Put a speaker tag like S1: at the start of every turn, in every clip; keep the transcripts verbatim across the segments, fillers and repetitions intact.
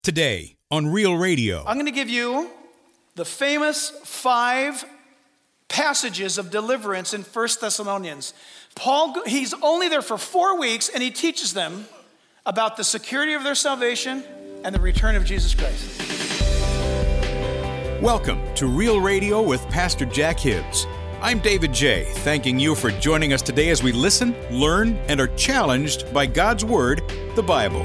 S1: Today on Real Radio.
S2: I'm going to give you the famous five passages of deliverance in First Thessalonians. Paul, he's only there for four weeks, and he teaches them about the security of their salvation and the return of Jesus Christ.
S1: Welcome to Real Radio with Pastor Jack Hibbs. I'm David J., thanking you for joining us today as we listen, learn, and are challenged by God's Word, the Bible.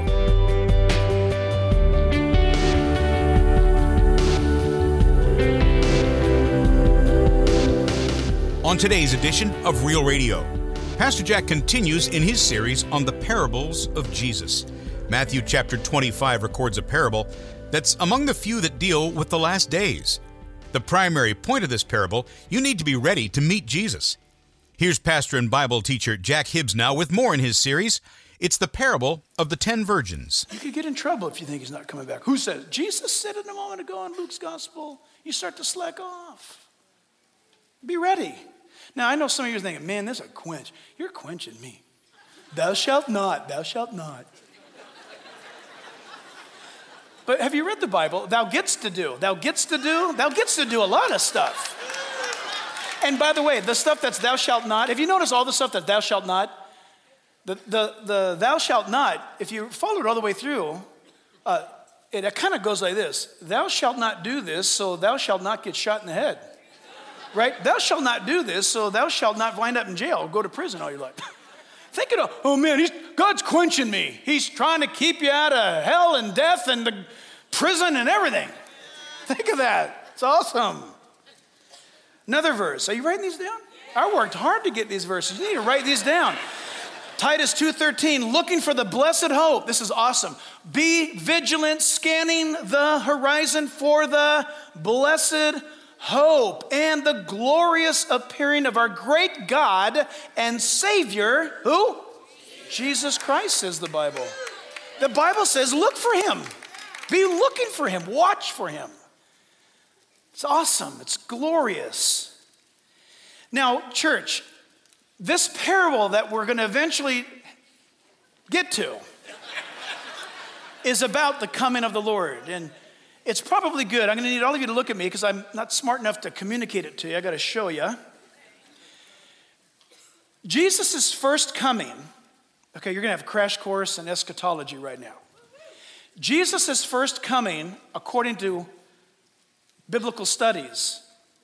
S1: On today's edition of Real Radio, Pastor Jack continues in his series on the parables of Jesus. Matthew chapter twenty-five records a parable that's among the few that deal with the last days. The primary point of this parable, you need to be ready to meet Jesus. Here's pastor and Bible teacher Jack Hibbs now with more in his series. It's the parable of the ten virgins.
S2: You could get in trouble if you think he's not coming back. Who said it? Jesus said it a moment ago in Luke's gospel. You start to slack off. Be ready. Now, I know some of you are thinking, man, this is a quench. You're quenching me. Thou shalt not, thou shalt not. But have you read the Bible? Thou gets to do. Thou gets to do. Thou gets to do a lot of stuff. And by the way, the stuff that's thou shalt not, have you noticed all the stuff that thou shalt not? The, the, the thou shalt not, if you follow it all the way through, uh, it, it kind of goes like this. Thou shalt not do this, so thou shalt not get shot in the head. Right? Thou shalt not do this, so thou shalt not wind up in jail or go to prison all your life. Think of, oh man, he's, God's quenching me. He's trying to keep you out of hell and death and the prison and everything. Think of that. It's awesome. Another verse. Are you writing these down? I worked hard to get these verses. You need to write these down. Titus two thirteen, looking for the blessed hope. This is awesome. Be vigilant, scanning the horizon for the blessed hope and the glorious appearing of our great God and Savior, who? Jesus Christ, says the Bible. The Bible says, look for him. Be looking for him. Watch for him. It's awesome. It's glorious. Now, church, this parable that we're going to eventually get to is about the coming of the Lord. And it's probably good. I'm going to need all of you to look at me because I'm not smart enough to communicate it to you. I got to show you. Jesus' first coming. Okay, you're going to have a crash course in eschatology right now. Jesus' first coming, according to biblical studies,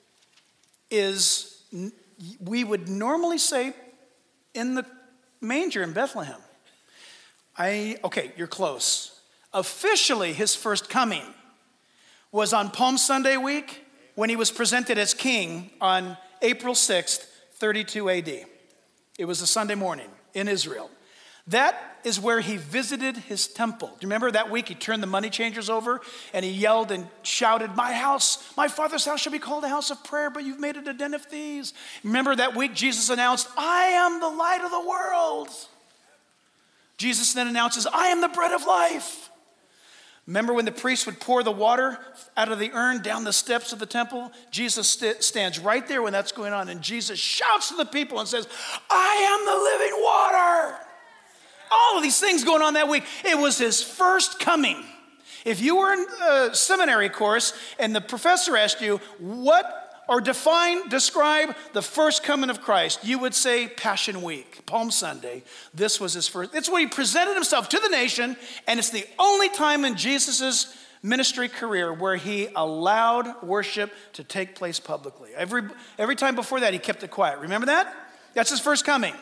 S2: is, we would normally say, in the manger in Bethlehem. I, okay, you're close. Officially, his first coming was on Palm Sunday week when he was presented as king on April sixth, thirty-two A D. It was a Sunday morning in Israel. That is where he visited his temple. Do you remember that week he turned the money changers over and he yelled and shouted, my house, my Father's house shall be called a house of prayer, but you've made it a den of thieves. Remember that week Jesus announced, I am the light of the world. Jesus then announces, I am the bread of life. Remember when the priest would pour the water out of the urn down the steps of the temple? Jesus st- stands right there when that's going on, and Jesus shouts to the people and says, I am the living water. All of these things going on that week. It was his first coming. If you were in a seminary course and the professor asked you, what or define, describe the first coming of Christ, you would say Passion Week, Palm Sunday. This was his first. It's when he presented himself to the nation, and it's the only time in Jesus' ministry career where he allowed worship to take place publicly. Every, every time before that, he kept it quiet. Remember that? That's his first coming.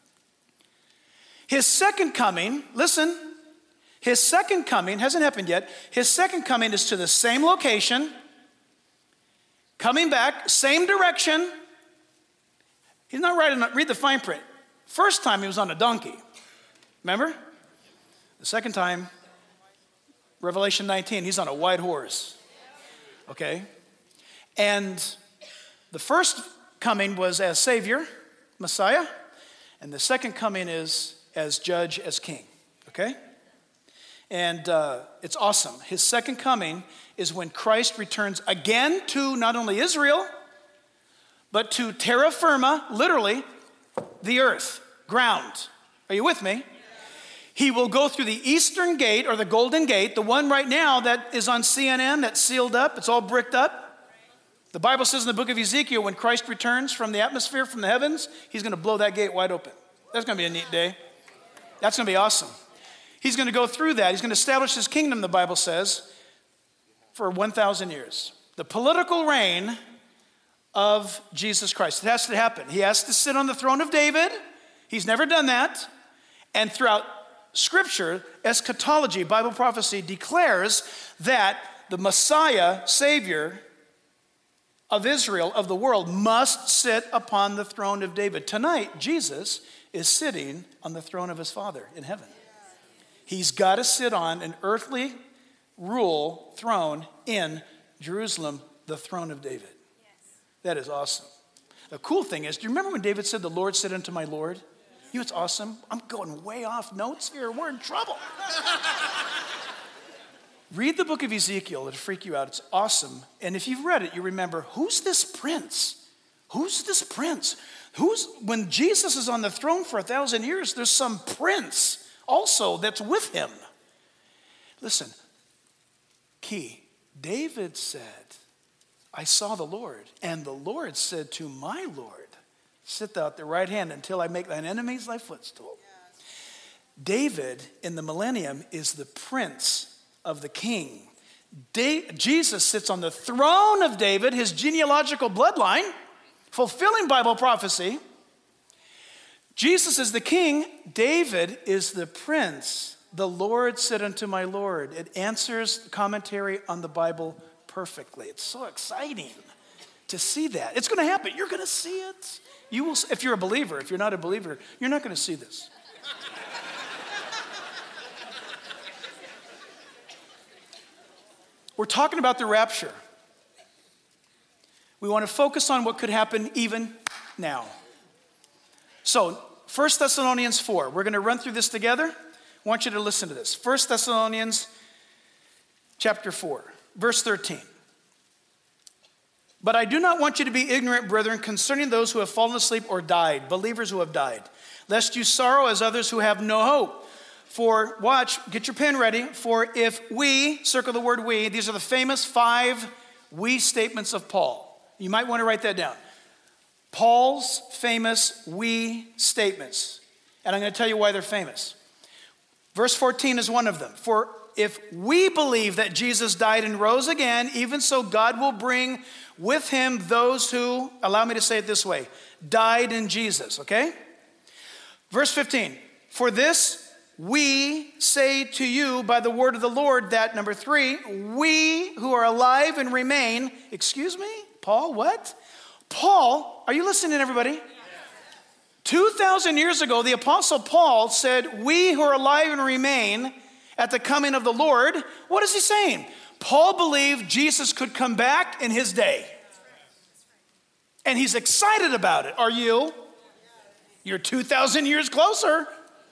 S2: His second coming, listen, his second coming hasn't happened yet. His second coming is to the same location, coming back, same direction. He's not writing, read the fine print. First time he was on a donkey. Remember? The second time, Revelation nineteen, he's on a white horse. Okay? And the first coming was as Savior, Messiah, and the second coming is as judge, as king. Okay? And uh, it's awesome. His second coming is when Christ returns again to not only Israel, but to terra firma, literally, the earth, ground. Are you with me? He will go through the eastern gate, or the Golden Gate, the one right now that is on C N N, that's sealed up, it's all bricked up. The Bible says in the book of Ezekiel, when Christ returns from the atmosphere, from the heavens, he's going to blow that gate wide open. That's going to be a neat day. That's going to be awesome. He's going to go through that. He's going to establish his kingdom, the Bible says, for one thousand years. The political reign of Jesus Christ. It has to happen. He has to sit on the throne of David. He's never done that. And throughout Scripture, eschatology, Bible prophecy, declares that the Messiah, Savior of Israel, of the world, must sit upon the throne of David. Tonight, Jesus is sitting on the throne of his Father in heaven. He's got to sit on an earthly rule throne in Jerusalem, the throne of David. That is awesome. The cool thing is, do you remember when David said, "The Lord said unto my Lord"? You know what's awesome? I'm going way off notes here. We're in trouble. Read the book of Ezekiel. It'll freak you out. It's awesome. And if you've read it, you remember, who's this prince? Who's this prince? Who's, when Jesus is on the throne for a thousand years, there's some prince also that's with him. Listen, key. David said, "I saw the Lord, and the Lord said to my Lord, sit thou at the right hand until I make thine enemies thy footstool." Yes. David in the millennium is the prince of the king. Da- Jesus sits on the throne of David, his genealogical bloodline, fulfilling Bible prophecy. Jesus is the king. David is the prince. The Lord said unto my Lord. It answers the commentary on the Bible perfectly. It's so exciting to see that. It's going to happen. You're going to see it. You will, if you're a believer. If you're not a believer, you're not going to see this. We're talking about the rapture. We want to focus on what could happen even now. So, First Thessalonians four. We're going to run through this together. I want you to listen to this. First Thessalonians chapter four, verse thirteen. "But I do not want you to be ignorant, brethren, concerning those who have fallen asleep or died," believers who have died, "lest you sorrow as others who have no hope. For," watch, get your pen ready, "for if we," circle the word we, these are the famous five we statements of Paul. You might want to write that down. Paul's famous we statements. And I'm going to tell you why they're famous. Verse fourteen is one of them. "For if we believe that Jesus died and rose again, even so God will bring with him those who," allow me to say it this way, "died in Jesus," okay? Verse fifteen, "For this we say to you by the word of the Lord that," number three, "we who are alive and remain," excuse me, Paul, what? Paul, are you listening, everybody? two thousand years ago, the Apostle Paul said, "We who are alive and remain at the coming of the Lord." What is he saying? Paul believed Jesus could come back in his day. And he's excited about it. Are you? You're two thousand years closer.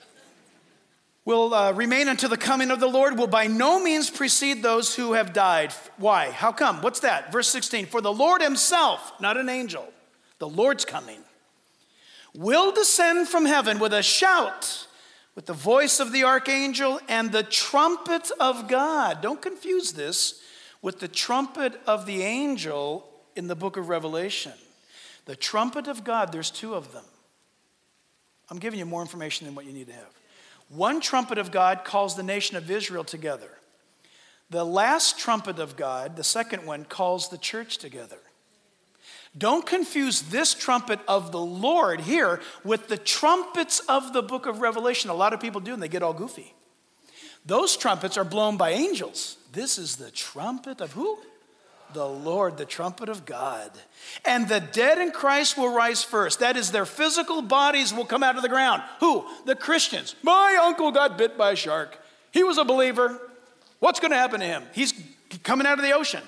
S2: "Will uh, remain until the coming of the Lord, will by no means precede those who have died." Why? How come? What's that? Verse sixteen, "For the Lord himself," not an angel, the Lord's coming, "will descend from heaven with a shout, with the voice of the archangel and the trumpet of God." Don't confuse this with the trumpet of the angel in the book of Revelation. The trumpet of God, there's two of them. I'm giving you more information than what you need to have. One trumpet of God calls the nation of Israel together. The last trumpet of God, the second one, calls the church together. Don't confuse this trumpet of the Lord here with the trumpets of the book of Revelation. A lot of people do, and they get all goofy. Those trumpets are blown by angels. This is the trumpet of who? The Lord, the trumpet of God. "And the dead in Christ will rise first." That is, their physical bodies will come out of the ground. Who? The Christians. "My uncle got bit by a shark. He was a believer. What's going to happen to him? He's coming out of the ocean.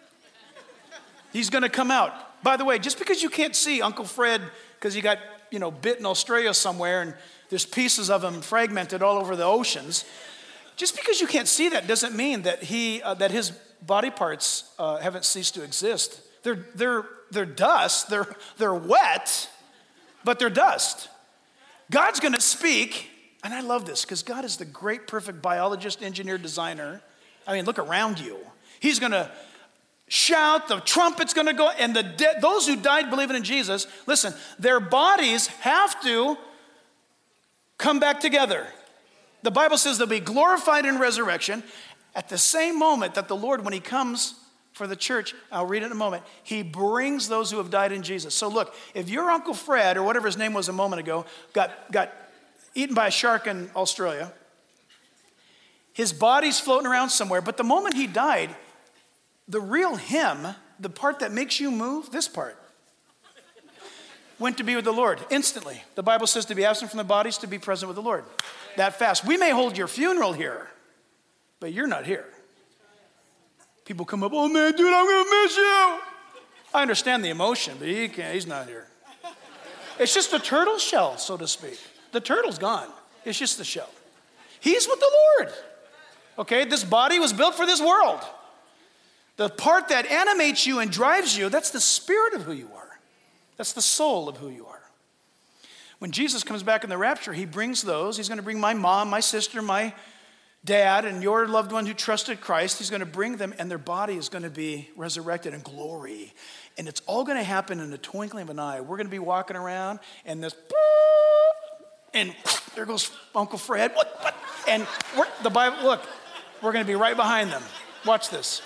S2: He's going to come out." By the way, just because you can't see Uncle Fred because he got, you know, bit in Australia somewhere and there's pieces of him fragmented all over the oceans, just because you can't see that doesn't mean that he uh, that his body parts uh, haven't ceased to exist. They're they're they're dust. They're they're wet, but they're dust. God's going to speak, And I love this because God is the great, perfect biologist, engineer, designer. I mean, look around you. He's going to shout, the trumpet's going to go, and the de- those who died believing in Jesus, listen, their bodies have to come back together. The Bible says they'll be glorified in resurrection at the same moment that the Lord, when he comes for the church, I'll read it in a moment, he brings those who have died in Jesus. So look, if your Uncle Fred, or whatever his name was a moment ago, got, got eaten by a shark in Australia, his body's floating around somewhere, but the moment he died, the real him, the part that makes you move, this part, went to be with the Lord instantly. The Bible says to be absent from the bodies, to be present with the Lord. That fast. We may hold your funeral here, but you're not here. People come up, oh man, dude, I'm gonna miss you. I understand the emotion, but he can't, he's not here. It's just a turtle shell, so to speak. The turtle's gone. It's just the shell. He's with the Lord. Okay, this body was built for this world. The part that animates you and drives you, that's the spirit of who you are. That's the soul of who you are. When Jesus comes back in the rapture, he brings those. He's going to bring my mom, my sister, my dad, and your loved one who trusted Christ. He's going to bring them, and their body is going to be resurrected in glory. And it's all going to happen in the twinkling of an eye. We're going to be walking around, and this, and there goes Uncle Fred. What? What? And we're, the Bible, look, we're going to be right behind them. Watch this.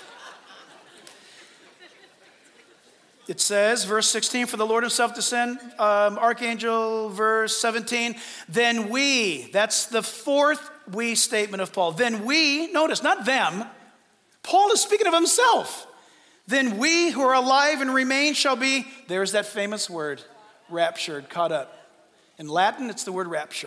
S2: It says, verse sixteen, for the Lord himself to send, um, archangel, verse seventeen, then we, that's the fourth we statement of Paul. Then we, notice, not them, Paul is speaking of himself. Then we who are alive and remain shall be, there's that famous word, raptured, caught up. In Latin, it's the word rapture.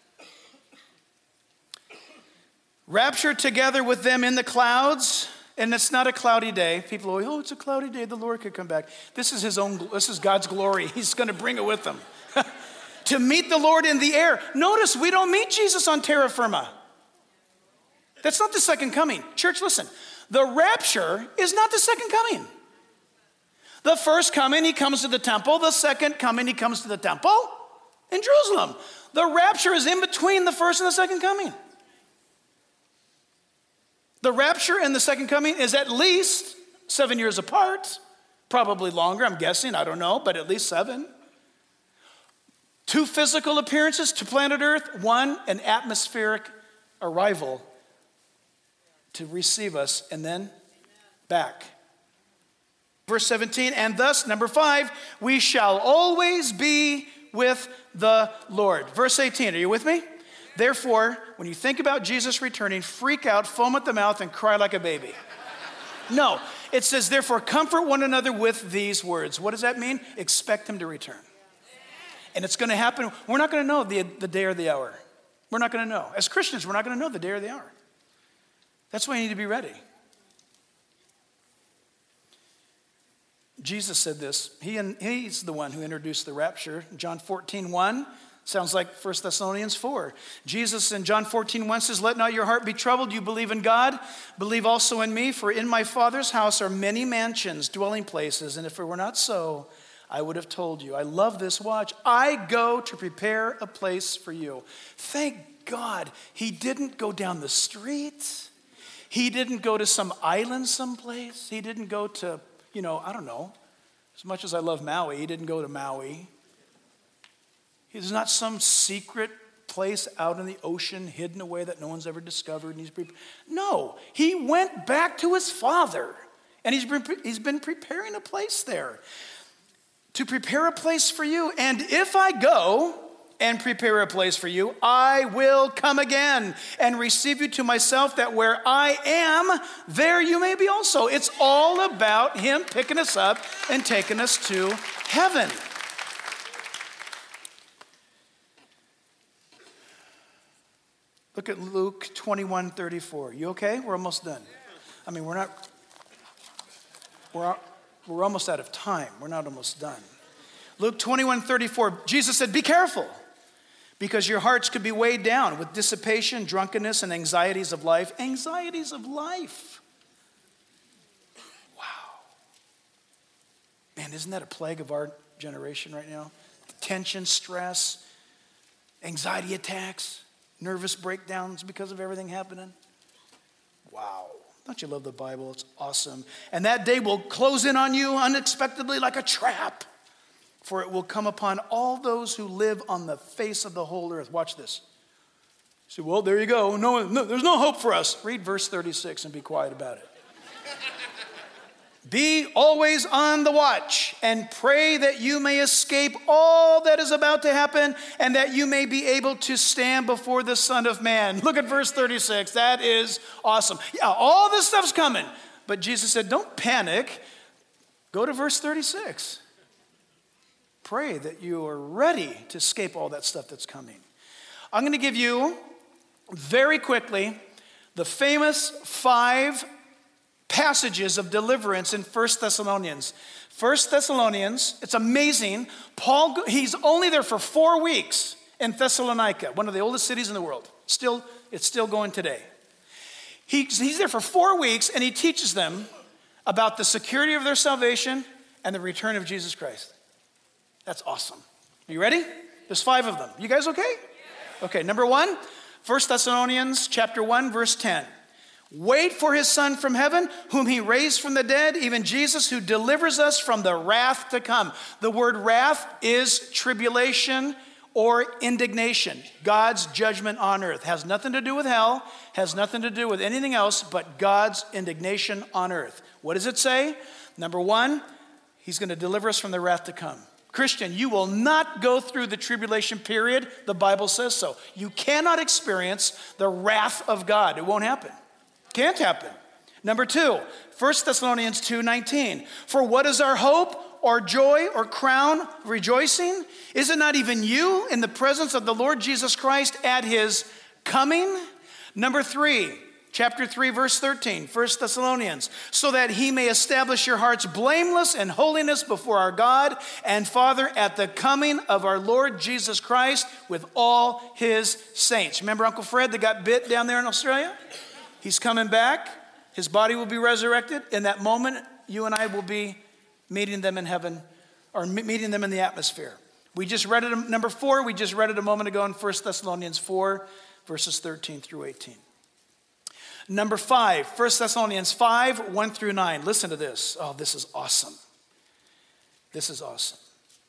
S2: Raptured together with them in the clouds. And it's not a cloudy day. People are, oh, it's a cloudy day. The Lord could come back. This is his own, this is God's glory. He's going to bring it with him. To meet the Lord in the air. Notice, we don't meet Jesus on terra firma. That's not the second coming. Church, listen. The rapture is not the second coming. The first coming, he comes to the temple. The second coming, he comes to the temple in Jerusalem. The rapture is in between the first and the second coming. The rapture and the second coming is at least seven years apart, probably longer, I'm guessing, I don't know, but at least seven. Two physical appearances to planet Earth, one, an atmospheric arrival to receive us, and then back. Verse seventeen, and thus, number five, we shall always be with the Lord. Verse eighteen, are you with me? Therefore, when you think about Jesus returning, freak out, foam at the mouth, and cry like a baby. No, it says, therefore, comfort one another with these words. What does that mean? Expect him to return. And it's going to happen. We're not going to know the, the day or the hour. We're not going to know. As Christians, we're not going to know the day or the hour. That's why you need to be ready. Jesus said this. He and he's the one who introduced the rapture. John fourteen one. Sounds like First Thessalonians four. Jesus in John fourteen one says, let not your heart be troubled. You believe in God, believe also in me. For in my Father's house are many mansions, dwelling places. And if it were not so, I would have told you. I love this. Watch. I go to prepare a place for you. Thank God he didn't go down the street. He didn't go to some island someplace. He didn't go to, you know, I don't know. As much as I love Maui, he didn't go to Maui. There's not some secret place out in the ocean hidden away that no one's ever discovered. And he's pre- no, he went back to his Father, and he's been, he's been preparing a place there. To prepare a place for you. And if I go and prepare a place for you, I will come again and receive you to myself, that where I am, there you may be also. It's all about him picking us up and taking us to heaven. Look at Luke twenty-one thirty-four. You okay? We're almost done. I mean, we're not, we're, we're almost out of time. We're not almost done. Luke twenty-one thirty-four, Jesus said, be careful, because your hearts could be weighed down with dissipation, drunkenness, and anxieties of life. Anxieties of life. Wow. Man, isn't that a plague of our generation right now? Tension, stress, anxiety attacks. nervous breakdowns because of everything happening. Wow. Don't you love the Bible? It's awesome. And that day will close in on you unexpectedly like a trap, for it will come upon all those who live on the face of the whole earth. Watch this. You say, well, there you go. No, no, there's no hope for us. Read verse thirty-six and be quiet about it. Be always on the watch and pray that you may escape all that is about to happen and that you may be able to stand before the Son of Man. Look at verse thirty-six. That is awesome. Yeah, all this stuff's coming. But Jesus said, don't panic. Go to verse thirty-six. Pray that you are ready to escape all that stuff that's coming. I'm going to give you very quickly the famous five passages of deliverance in First Thessalonians. First Thessalonians, it's amazing. Paul, he's only there for four weeks in Thessalonica, one of the oldest cities in the world. Still, it's still going today. He's, he's there for four weeks and he teaches them about the security of their salvation and the return of Jesus Christ. That's awesome. Are you ready? There's five of them. You guys okay? Okay, number one, First Thessalonians chapter one, verse ten. Wait for his Son from heaven, whom he raised from the dead, even Jesus, who delivers us from the wrath to come. The word wrath is tribulation or indignation. God's judgment on earth. Has nothing to do with hell, has nothing to do with anything else but God's indignation on earth. What does it say? Number one, he's going to deliver us from the wrath to come. Christian, you will not go through the tribulation period. The Bible says so. You cannot experience the wrath of God. It won't happen. Can't happen. Number two, First Thessalonians two nineteen. For what is our hope or joy or crown rejoicing? Is it not even you in the presence of the Lord Jesus Christ at his coming? Number three, chapter three, verse thirteen, First Thessalonians. So that he may establish your hearts blameless in holiness before our God and Father at the coming of our Lord Jesus Christ with all his saints. Remember Uncle Fred that got bit down there in Australia? He's coming back. His body will be resurrected. In that moment, you and I will be meeting them in heaven, or meeting them in the atmosphere. We just read it, number four, we just read it a moment ago in First Thessalonians four, verses thirteen through eighteen. Number five, First Thessalonians five, one through nine. Listen to this. Oh, this is awesome. This is awesome.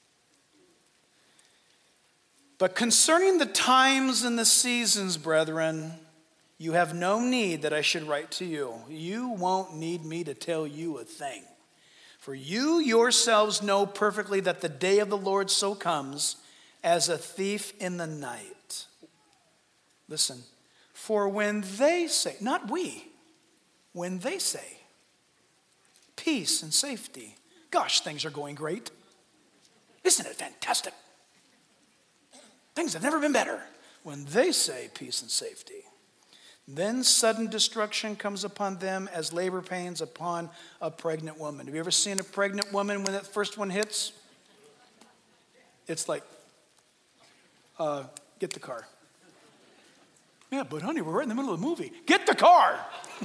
S2: But concerning the times and the seasons, brethren, you have no need that I should write to you. You won't need me to tell you a thing. For you yourselves know perfectly that the day of the Lord so comes as a thief in the night. Listen, for when they say, not we, when they say, peace and safety, gosh, things are going great. Isn't it fantastic? Things have never been better. When they say peace and safety, then sudden destruction comes upon them as labor pains upon a pregnant woman. Have you ever seen a pregnant woman when that first one hits? It's like, uh, get the car. Yeah, but honey, we're right in the middle of the movie. Get the car.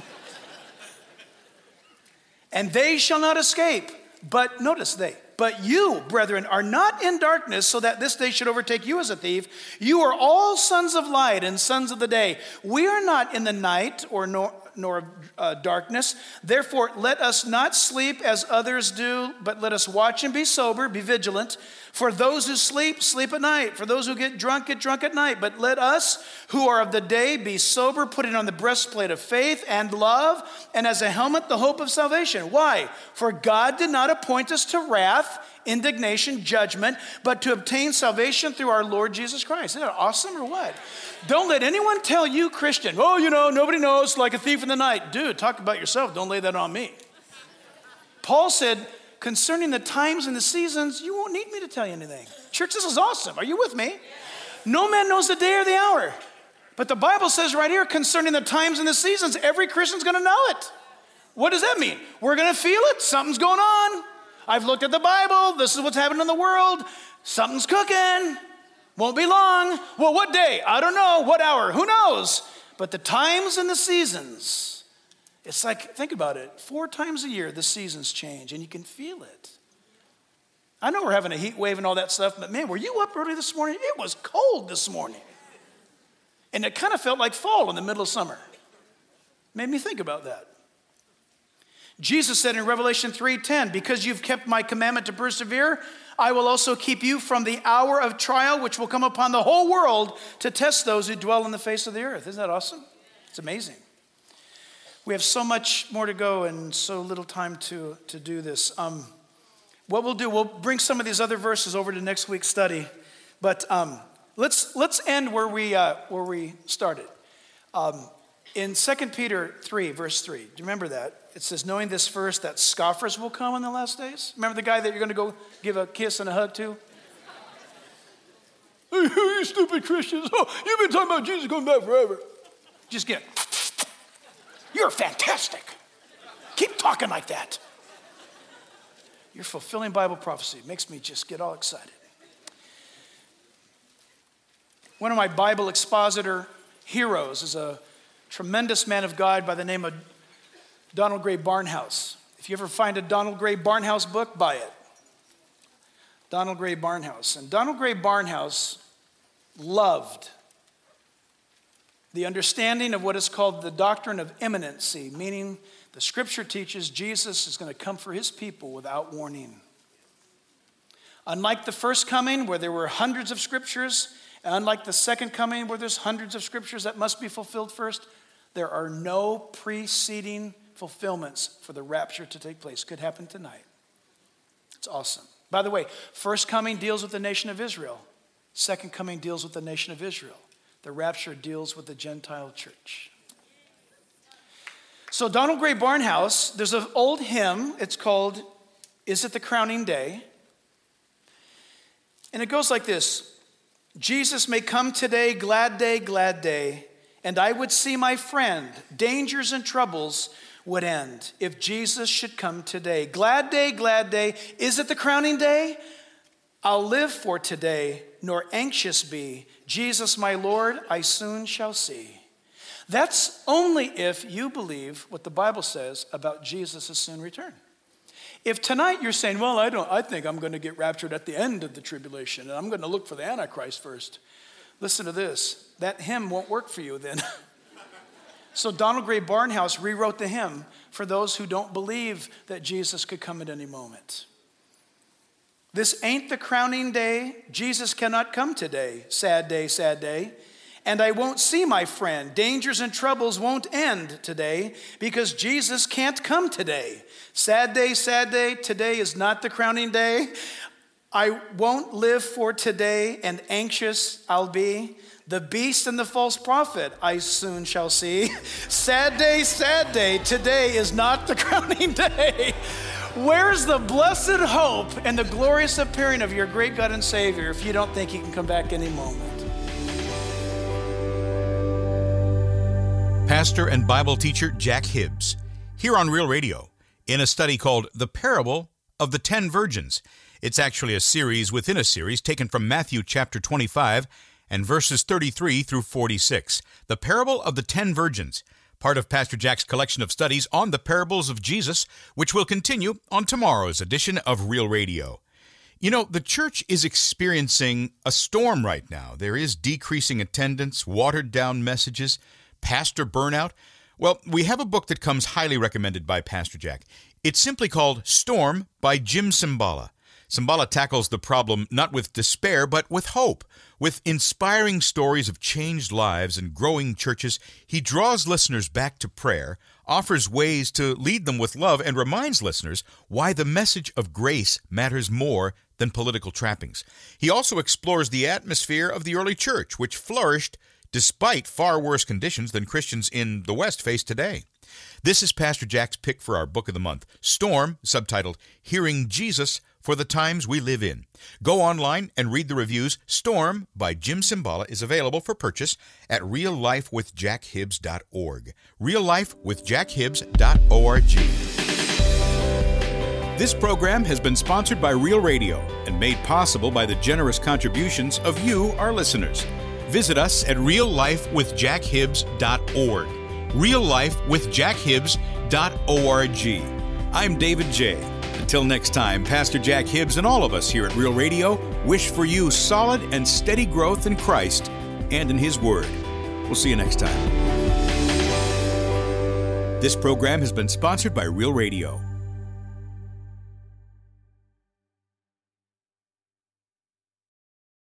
S2: And they shall not escape. But notice they. But you, brethren, are not in darkness so that this day should overtake you as a thief. You are all sons of light and sons of the day. We are not in the night or nor, nor uh, darkness. Therefore, let us not sleep as others do, but let us watch and be sober, be vigilant. For those who sleep, sleep at night. For those who get drunk, get drunk at night. But let us who are of the day be sober, putting on the breastplate of faith and love, and as a helmet, the hope of salvation. Why? For God did not appoint us to wrath, indignation, judgment, but to obtain salvation through our Lord Jesus Christ. Isn't that awesome or what? Don't let anyone tell you, Christian, oh, you know, nobody knows, like a thief in the night. Dude, talk about yourself. Don't lay that on me. Paul said, concerning the times and the seasons, you won't need me to tell you anything. Church, this is awesome. Are you with me? No man knows the day or the hour. But the Bible says right here, concerning the times and the seasons, every Christian's going to know it. What does that mean? We're going to feel it. Something's going on. I've looked at the Bible. This is what's happening in the world. Something's cooking. Won't be long. Well, what day? I don't know. What hour? Who knows? But the times and the seasons, it's like, think about it. Four times a year, the seasons change, and you can feel it. I know we're having a heat wave and all that stuff, but man, were you up early this morning? It was cold this morning. And it kind of felt like fall in the middle of summer. Made me think about that. Jesus said in Revelation three ten, because you've kept my commandment to persevere, I will also keep you from the hour of trial which will come upon the whole world to test those who dwell on the face of the earth. Isn't that awesome? It's amazing. We have so much more to go and so little time to, to do this. Um, what we'll do, we'll bring some of these other verses over to next week's study. But um, let's let's end where we uh, where we started. Um, in Second Peter three, verse three, do you remember that? It says, knowing this first, that scoffers will come in the last days. Remember the guy that you're going to go give a kiss and a hug to? Hey, you stupid Christians. Oh, you've been talking about Jesus coming back forever. Just get, you're fantastic. Keep talking like that. You're fulfilling Bible prophecy. It makes me just get all excited. One of my Bible expositor heroes is a tremendous man of God by the name of Donald Gray Barnhouse. If you ever find a Donald Gray Barnhouse book, buy it. Donald Gray Barnhouse. And Donald Gray Barnhouse loved the understanding of what is called the doctrine of imminency, meaning the scripture teaches Jesus is going to come for his people without warning. Unlike the first coming, where there were hundreds of scriptures, and unlike the second coming, where there's hundreds of scriptures that must be fulfilled first, there are no preceding fulfillments for the rapture to take place. Could happen tonight. It's awesome. By the way, first coming deals with the nation of Israel. Second coming deals with the nation of Israel. The rapture deals with the Gentile church. So Donald Gray Barnhouse, there's an old hymn. It's called, Is It the Crowning Day? And it goes like this. Jesus may come today, glad day, glad day, and I would see my friend, dangers and troubles would end if Jesus should come today. Glad day, glad day, is it the crowning day? I'll live for today, nor anxious be. Jesus, my Lord, I soon shall see. That's only if you believe what the Bible says about Jesus' soon return. If tonight you're saying, well, I don't, I think I'm going to get raptured at the end of the tribulation, and I'm going to look for the Antichrist first. Listen to this. That hymn won't work for you then. So Donald Gray Barnhouse rewrote the hymn for those who don't believe that Jesus could come at any moment. This ain't the crowning day. Jesus cannot come today. Sad day, sad day. And I won't see my friend. Dangers and troubles won't end today because Jesus can't come today. Sad day, sad day. Today is not the crowning day. I won't live for today, and anxious I'll be. The beast and the false prophet I soon shall see. Sad day, sad day. Today is not the crowning day. Where's the blessed hope and the glorious appearing of your great God and Savior if you don't think he can come back any moment?
S1: Pastor and Bible teacher Jack Hibbs, here on Real Radio, in a study called The Parable of the Ten Virgins. It's actually a series within a series taken from Matthew chapter twenty-five and verses thirty-three through forty-six. The Parable of the Ten Virgins, part of Pastor Jack's collection of studies on the parables of Jesus, which will continue on tomorrow's edition of Real Radio. You know, the church is experiencing a storm right now. There is decreasing attendance, watered-down messages, pastor burnout. Well, we have a book that comes highly recommended by Pastor Jack. It's simply called Storm by Jim Cymbala. Cymbala tackles the problem not with despair, but with hope. With inspiring stories of changed lives and growing churches, he draws listeners back to prayer, offers ways to lead them with love, and reminds listeners why the message of grace matters more than political trappings. He also explores the atmosphere of the early church, which flourished despite far worse conditions than Christians in the West face today. This is Pastor Jack's pick for our book of the month, Storm, subtitled Hearing Jesus for the Times We Live In. Go online and read the reviews. Storm by Jim Cymbala is available for purchase at real life with jack hibbs dot org. real life with jack hibbs dot org. This program has been sponsored by Real Radio and made possible by the generous contributions of you, our listeners. Visit us at real life with jack hibbs dot org. real life with jack hibbs dot org. I'm David J. Until next time, Pastor Jack Hibbs and all of us here at Real Radio wish for you solid and steady growth in Christ and in His Word. We'll see you next time. This program has been sponsored by Real Radio.